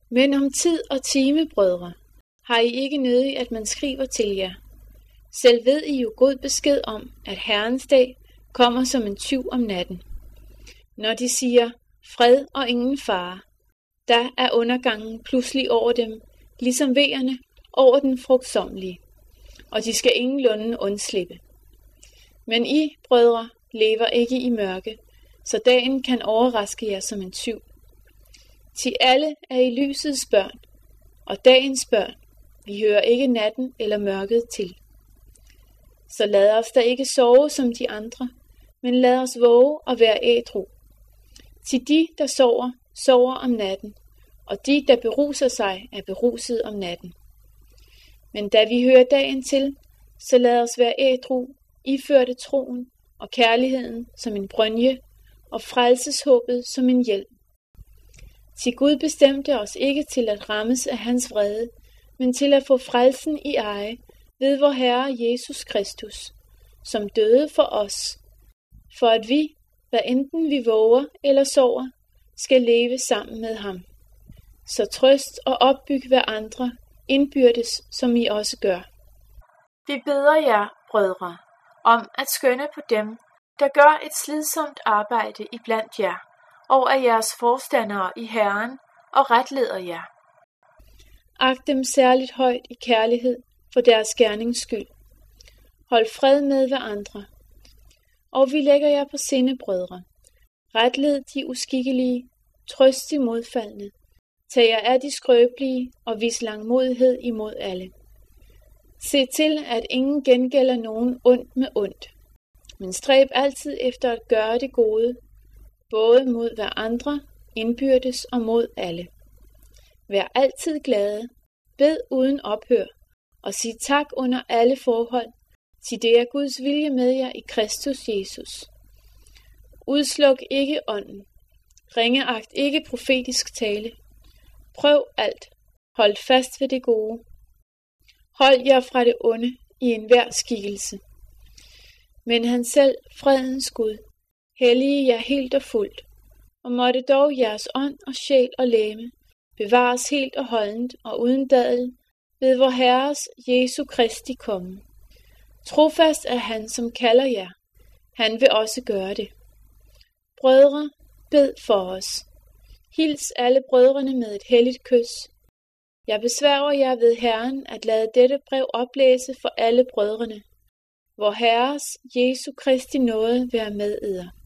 Men om tid og time, brødre, har I ikke nødig, at man skriver til jer. Selv ved I jo god besked om, at Herrens dag kommer som en tyv om natten. Når de siger fred og ingen fare, der er undergangen pludselig over dem, ligesom vejerne over den frugtsommelige, og de skal ingenlunde undslippe. Men I, brødre, lever ikke i mørke, så dagen kan overraske jer som en tyv. Til alle er I lysets børn, og dagens børn, vi hører ikke natten eller mørket til. Så lad os da ikke sove som de andre, men lad os våge og være ædru. Til de, der sover, sover om natten, og de, der beruser sig, er beruset om natten. Men da vi hører dagen til, så lad os være ædru, iførte troen og kærligheden som en brynje, og frelseshåbet som en hjelm. Til Gud bestemte os ikke til at rammes af hans vrede, men til at få frelsen i eje ved vor Herre Jesus Kristus, som døde for os, for at vi, hvad enten vi våger eller sover, skal leve sammen med ham. Så trøst og opbyg hver andre indbyrdes, som I også gør. Vi beder jer, brødre, om at skønne på dem, der gør et slidsomt arbejde iblandt jer, og er jeres forstandere i Herren og retleder jer. Agt dem særligt højt i kærlighed for deres gernings skyld. Hold fred med hverandre. Og vi lægger jer på sinde, brødre. Retled de uskikkelige, trøst de modfaldne. Tag jer af de skrøbelige og vis langmodighed imod alle. Se til, at ingen gengælder nogen ondt med ondt, men stræb altid efter at gøre det gode, både mod hverandre, indbyrdes og mod alle. Vær altid glade, bed uden ophør, og sig tak under alle forhold, til det er Guds vilje med jer i Kristus Jesus. Udsluk ikke ånden, ringeagt ikke profetisk tale. Prøv alt, hold fast ved det gode. Hold jer fra det onde i enhver skikkelse. Men han selv, fredens Gud, hellige jer helt og fuldt, og måtte dog jeres ånd og sjæl og legeme bevares helt og holdent og uden dadel ved vor Herres Jesu Kristi komme. Trofast er han, som kalder jer. Han vil også gøre det. Brødre, bed for os. Hils alle brødrene med et helligt kys. Jeg besværger jer ved Herren at lade dette brev oplæse for alle brødrene. Vor Herres Jesu Kristi nåde være med eder.